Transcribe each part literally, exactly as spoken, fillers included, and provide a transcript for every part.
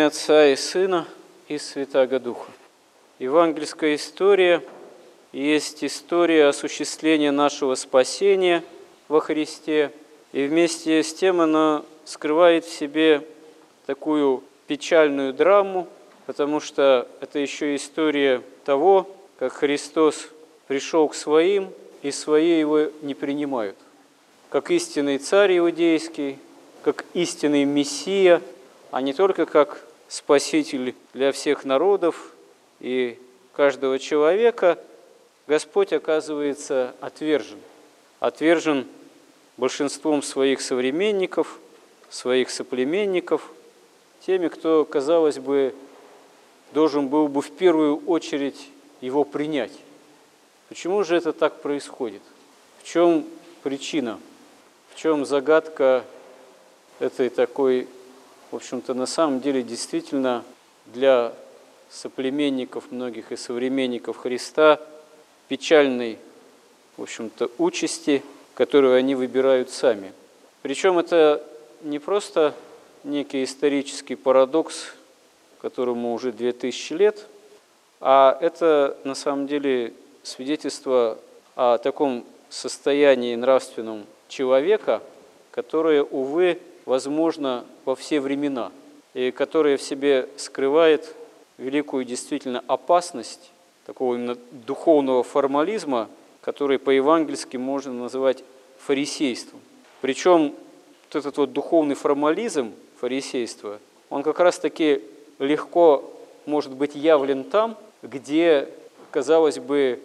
имя Отца и Сына и Святаго Духа. Евангельская история есть история осуществления нашего спасения во Христе, и вместе с тем она скрывает в себе такую печальную драму, потому что это еще история того, как Христос пришел к своим, и свои его не принимают. Как истинный царь иудейский, как истинный Мессия, а не только как Спаситель для всех народов и каждого человека, Господь оказывается отвержен. Отвержен большинством своих современников, своих соплеменников, теми, кто, казалось бы, должен был бы в первую очередь его принять. Почему же это так происходит? В чем причина? В чем загадка этой такой, в общем-то, на самом деле действительно для соплеменников многих и современников Христа печальной, в общем-то, участи, которую они выбирают сами. Причем это не просто некий исторический парадокс, которому уже две тысячи лет, а это на самом деле свидетельство о таком состоянии нравственном человека, которое, увы, возможно во все времена, и которое в себе скрывает великую действительно опасность такого именно духовного формализма, который по-евангельски можно называть фарисейством. Причем вот этот вот духовный формализм, фарисейство, он как раз-таки легко может быть явлен там, где, казалось бы,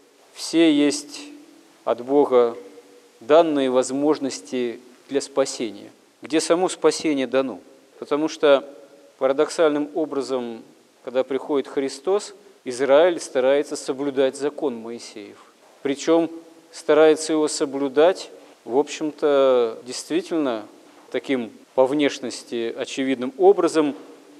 все есть от Бога данные возможности для спасения, где само спасение дано. Потому что парадоксальным образом, когда приходит Христос, Израиль старается соблюдать закон Моисеев. Причем старается его соблюдать, в общем-то, действительно таким по внешности очевидным образом,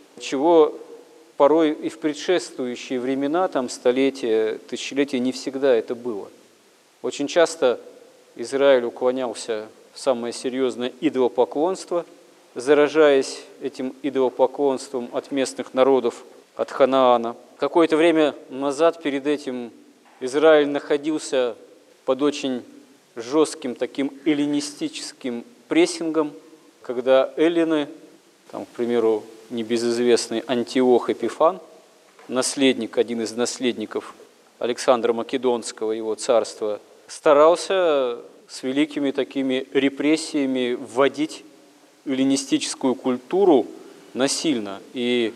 чего порой и в предшествующие времена, там столетия, тысячелетия, не всегда это было. Очень часто Израиль уклонялся в самое серьезное идолопоклонство, заражаясь этим идолопоклонством от местных народов, от Ханаана. Какое-то время назад перед этим Израиль находился под очень жестким таким эллинистическим прессингом, когда эллины, там, к примеру, небезызвестный Антиох Эпифан, наследник, один из наследников Александра Македонского, его царства, старался с великими такими репрессиями вводить эллинистическую культуру насильно и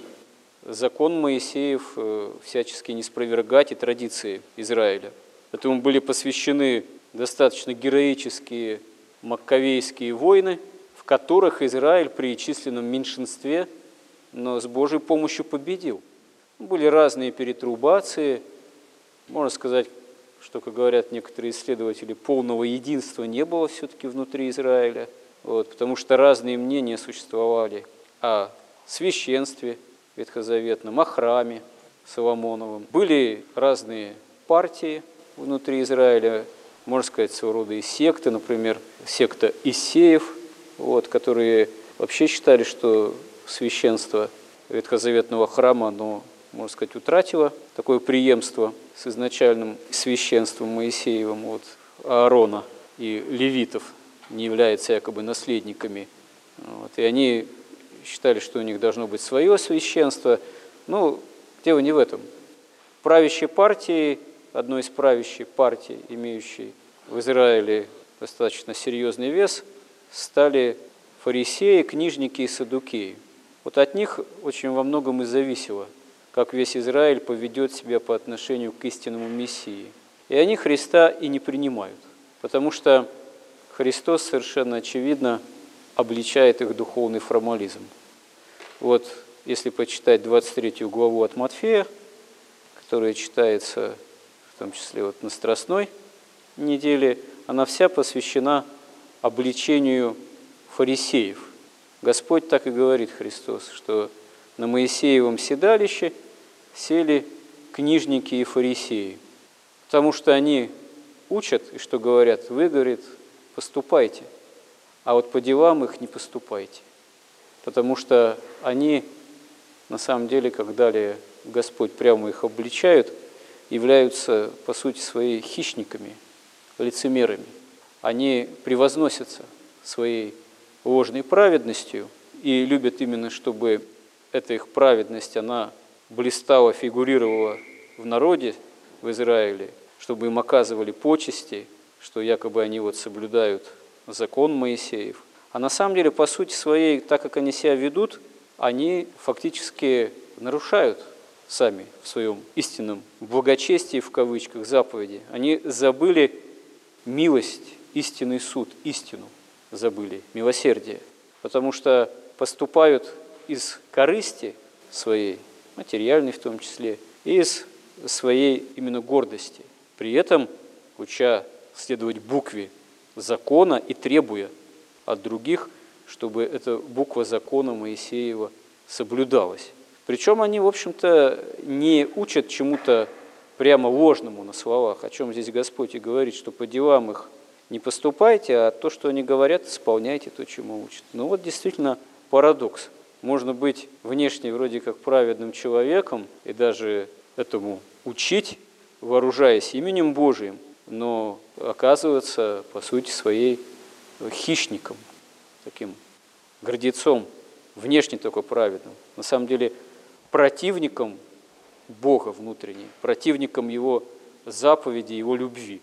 закон Моисеев всячески не спровергать и традиции Израиля. Этому были посвящены достаточно героические маккавейские войны, в которых Израиль при численном меньшинстве, но с Божьей помощью победил. Были разные перетрубации, можно сказать, что, как говорят некоторые исследователи, полного единства не было все-таки внутри Израиля, вот, потому что разные мнения существовали о священстве ветхозаветном, о храме Соломоновом. Были разные партии внутри Израиля, можно сказать, своего рода и секты, например, секта Иссеев, вот, которые вообще считали, что священство ветхозаветного храма, оно, можно сказать, утратило такое преемство с изначальным священством Моисеевым, вот, Аарона и левитов не являются якобы наследниками. Вот, и они считали, что у них должно быть свое священство. Ну, дело не в этом. Правящей партией, одной из правящих партий, имеющей в Израиле достаточно серьезный вес, стали фарисеи, книжники и саддукеи. Вот от них очень во многом и зависело, как весь Израиль поведет себя по отношению к истинному Мессии. И они Христа и не принимают, потому что Христос совершенно очевидно обличает их духовный формализм. Вот если почитать двадцать третью главу от Матфея, которая читается в том числе вот на Страстной неделе, она вся посвящена обличению фарисеев. Господь так и говорит, Христос, что на Моисеевом седалище сели книжники и фарисеи, потому что они учат, и что говорят, вы, говорит, поступайте, а вот по делам их не поступайте, потому что они на самом деле, как далее Господь прямо их обличает, являются, по сути своей, хищниками, лицемерами. Они превозносятся своей ложной праведностью и любят именно, чтобы эта их праведность, она блистала, фигурировала в народе, в Израиле, чтобы им оказывали почести, что якобы они вот соблюдают закон Моисеев. А на самом деле, по сути своей, так как они себя ведут, они фактически нарушают сами в своем истинном благочестии, в кавычках, заповеди. Они забыли милость, истинный суд, истину забыли, милосердие, потому что поступают из корысти своей, материальной в том числе, и из своей именно гордости, при этом уча следовать букве закона и требуя от других, чтобы эта буква закона Моисеева соблюдалась. Причем они, в общем-то, не учат чему-то прямо ложному на словах, о чем здесь Господь и говорит, что по делам их не поступайте, а то, что они говорят, исполняйте то, чему учат. Ну вот действительно парадокс. Можно быть внешне вроде как праведным человеком и даже этому учить, вооружаясь именем Божиим, но оказываться, по сути своей, хищником, таким гордецом, внешне только праведным. На самом деле противником Бога внутренне, противником Его заповеди, Его любви.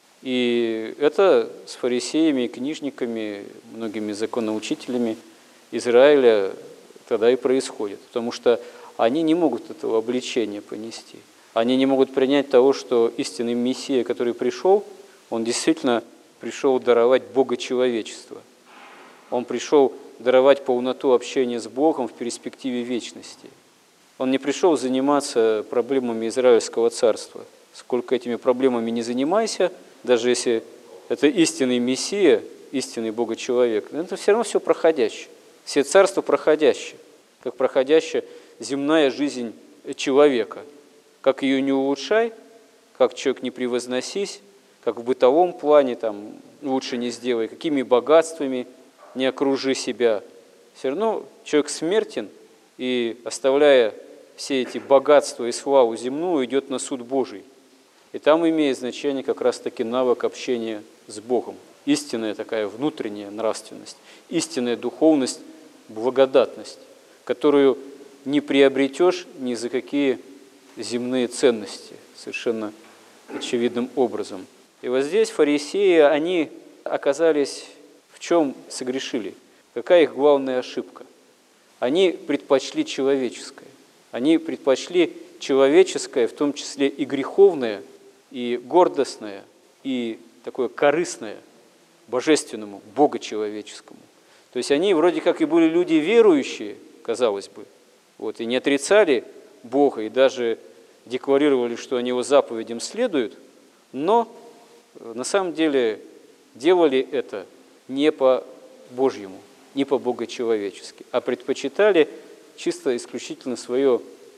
И это с фарисеями и книжниками, многими законоучителями Израиля тогда и происходит, потому что они не могут этого обличения понести. Они не могут принять того, что истинный Мессия, который пришел, он действительно пришел даровать богочеловечество. Он пришел даровать полноту общения с Богом в перспективе вечности. Он не пришел заниматься проблемами Израильского царства. Сколько этими проблемами не занимайся, даже если это истинный Мессия, истинный Богочеловек, это все равно все проходящее. Все царства проходящие, как проходящая земная жизнь человека. Как ее не улучшай, как человек не превозносись, как в бытовом плане там, лучше не сделай, какими богатствами не окружи себя. Все равно человек смертен, и, оставляя все эти богатства и славу земную, идет на суд Божий. И там имеет значение как раз-таки навык общения с Богом. Истинная такая внутренняя нравственность, истинная духовность, благодатность, которую не приобретешь ни за какие земные ценности, совершенно очевидным образом. И вот здесь фарисеи, они оказались в чем согрешили? Какая их главная ошибка? Они предпочли человеческое. Они предпочли человеческое, в том числе и греховное, и гордостное, и такое корыстное, божественному, богочеловеческому. То есть они вроде как и были люди верующие, казалось бы, вот, и не отрицали Бога, и даже декларировали, что они Его заповедям следуют, но на самом деле делали это не по Божьему, не по богочеловечески, а предпочитали чисто исключительно свое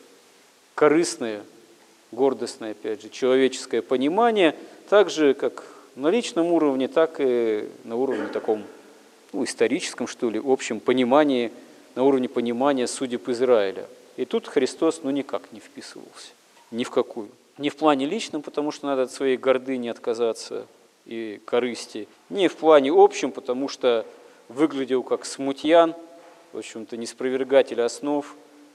корыстное, гордостное, опять же, человеческое понимание, так же, как на личном уровне, так и на уровне таком, ну, историческом, что ли, общем понимании, на уровне понимания судеб Израиля. И тут Христос, ну, никак не вписывался, ни в какую. Не в плане личном, потому что надо от своей гордыни отказаться и корысти, не в плане общем, потому что выглядел как смутьян, в общем-то, неспровергатель основ,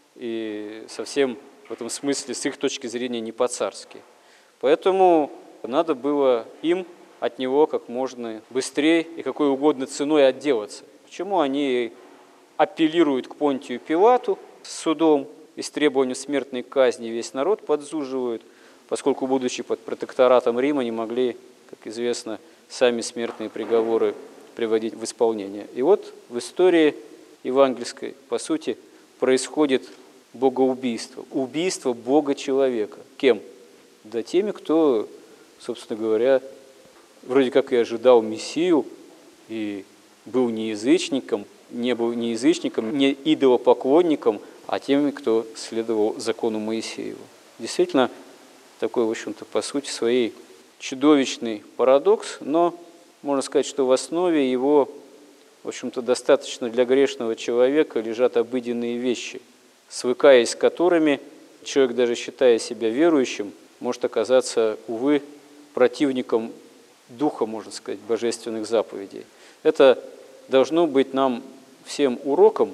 и совсем в этом смысле, с их точки зрения, не по-царски. Поэтому надо было им от него как можно быстрее и какой угодно ценой отделаться. Почему они апеллируют к Понтию Пилату с судом и с требованием смертной казни, весь народ подзуживают, поскольку, будучи под протекторатом Рима, не могли, как известно, сами смертные приговоры приводить в исполнение. И вот в истории евангельской, по сути, происходит богоубийство, убийство Бога-человека. Кем? Да теми, кто, собственно говоря, вроде как и ожидал Мессию, и был не язычником, не был не язычником, не идолопоклонником, а теми, кто следовал закону Моисееву. Действительно, такой, в общем-то, по сути своей чудовищный парадокс, но можно сказать, что в основе его, в общем-то, достаточно для грешного человека лежат обыденные вещи. свыкаясь с которыми, человек, даже считая себя верующим, может оказаться, увы, противником духа, можно сказать, божественных заповедей. Это должно быть нам всем уроком,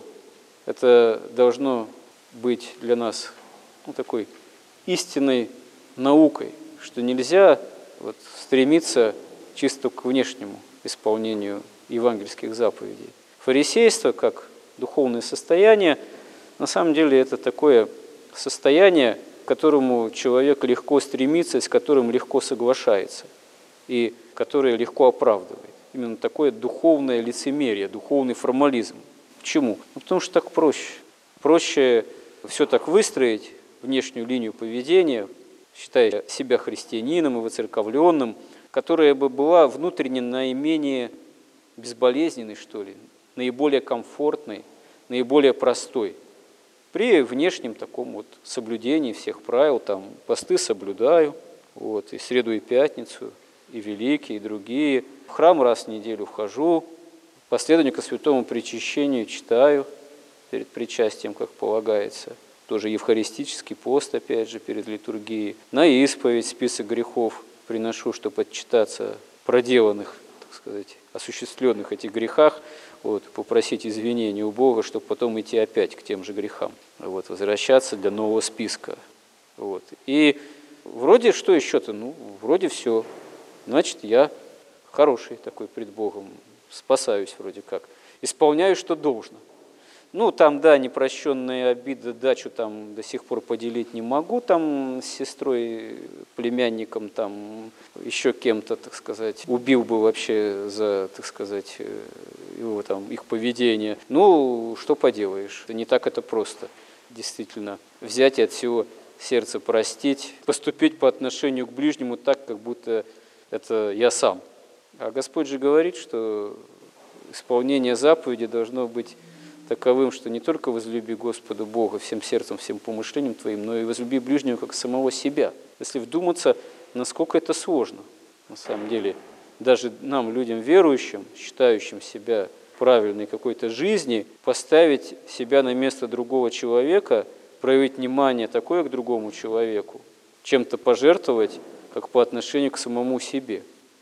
это должно быть для нас ну, такой истинной наукой, что нельзя вот, стремиться чисто к внешнему исполнению евангельских заповедей. Фарисейство, как духовное состояние, на самом деле это такое состояние, к которому человек легко стремится, с которым легко соглашается, и которое легко оправдывает. Именно такое духовное лицемерие, духовный формализм. Почему? Ну, потому что так проще. Проще все так выстроить, внешнюю линию поведения, считая себя христианином и воцерковленным, которая бы была внутренне наименее безболезненной, что ли, наиболее комфортной, наиболее простой. При внешнем таком вот соблюдении всех правил, там посты соблюдаю, вот, и среду, и пятницу, и великие, и другие. В храм раз в неделю вхожу, последование ко святому причащению читаю перед причастием, как полагается. Тоже евхаристический пост, опять же, перед литургией. На исповедь список грехов приношу, чтобы отчитаться проделанных, так сказать, осуществленных этих грехах, вот, попросить извинения у Бога, чтобы потом идти опять к тем же грехам, вот, возвращаться для нового списка. Вот. И вроде что еще-то? Ну, вроде все. Значит, я хороший такой пред Богом, спасаюсь вроде как, исполняю, что должно. Ну, там, да, непрощенные обиды, дачу там до сих пор поделить не могу, там с сестрой, племянником, там еще кем-то, так сказать, убил бы вообще за, так сказать, его там, их поведение. Ну, что поделаешь, не так это просто, действительно, взять и от всего сердца простить, поступить по отношению к ближнему так, как будто это я сам. А Господь же говорит, что исполнение заповеди должно быть таковым, что не только возлюби Господа Бога всем сердцем, всем помышлением твоим, но и возлюби ближнего как самого себя. Если вдуматься, насколько это сложно, на самом деле, даже нам, людям верующим, считающим себя правильной какой-то жизни, поставить себя на место другого человека, проявить внимание такое к другому человеку, чем-то пожертвовать, как по отношению к самому себе.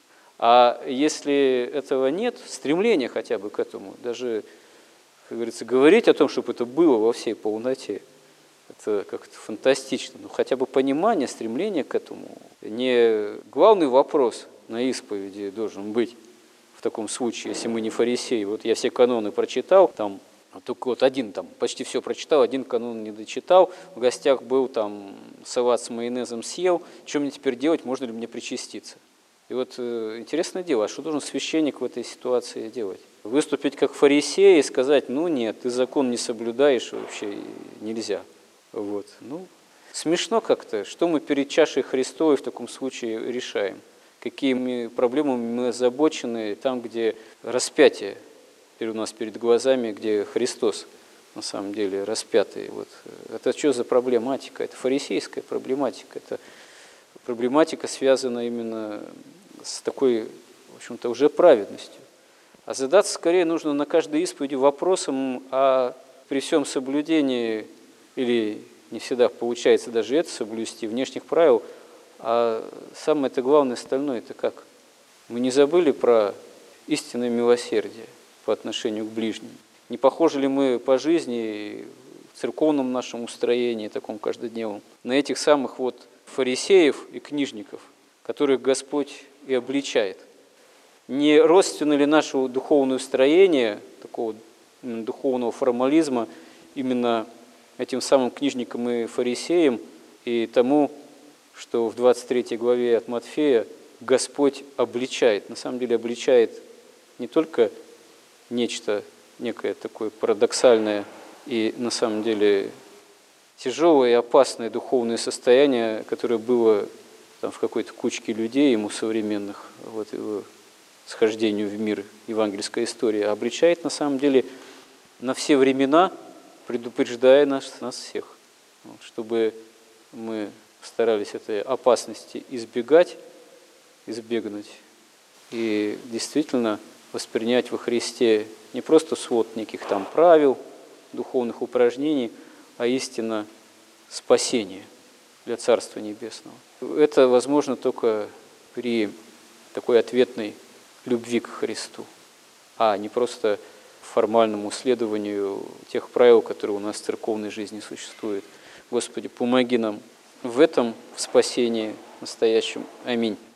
А если этого нет, стремления хотя бы к этому, даже, как говорится, говорить о том, чтобы это было во всей полноте, это как-то фантастично. Но хотя бы понимание, стремление к этому. Не главный вопрос на исповеди должен быть в таком случае, если мы не фарисеи. Вот я все каноны прочитал, там только вот один там, почти все прочитал, один канон не дочитал, в гостях был, там салат с майонезом съел, что мне теперь делать, можно ли мне причаститься? И вот э, интересное дело, а что должен священник в этой ситуации делать? Выступить как фарисей и сказать, ну нет, ты закон не соблюдаешь, вообще нельзя. Вот. Ну, смешно как-то, что мы перед чашей Христовой в таком случае решаем? Какими проблемами мы озабочены там, где распятие у нас перед глазами, где Христос на самом деле распятый. Вот. Это что за проблематика? Это фарисейская проблематика. Это проблематика связана именно с такой, в общем-то, уже праведностью. А задаться скорее нужно на каждой исповеди вопросом, а при всем соблюдении, или не всегда получается даже это соблюсти, внешних правил, а самое-то главное остальное, это как? Мы не забыли про истинное милосердие по отношению к ближним? Не похожи ли мы по жизни, в церковном нашем устроении, таком каждодневном, на этих самых вот фарисеев и книжников, которых Господь и обличает? Не родственно ли наше духовное устроение, такого духовного формализма, именно этим самым книжникам и фарисеям, и тому, что в двадцать третьей главе от Матфея Господь обличает, на самом деле обличает не только нечто, некое такое парадоксальное и на самом деле тяжелое и опасное духовное состояние, которое было там, в какой-то кучке людей ему современных, вот его схождению в мир евангельской истории, а обличает на самом деле на все времена, предупреждая нас, нас всех, чтобы мы старались этой опасности избегать, избегнуть и действительно воспринять во Христе не просто свод неких там правил, духовных упражнений, а истина спасения для Царства Небесного. Это возможно только при такой ответной любви к Христу, а не просто формальному следованию тех правил, которые у нас в церковной жизни существуют. Господи, помоги нам в этом в спасении настоящем. Аминь.